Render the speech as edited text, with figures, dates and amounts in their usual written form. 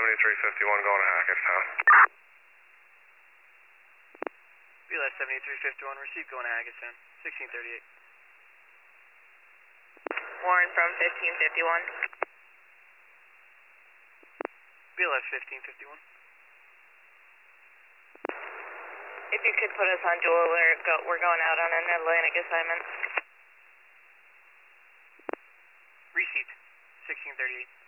7351 going to Hackettstown. BLS 7351, receive going to Hackettstown, 1638. Warren from 1551. BLS 1551. If you could put us on dual alert, we're going out on an Atlantic assignment. Received, 1638.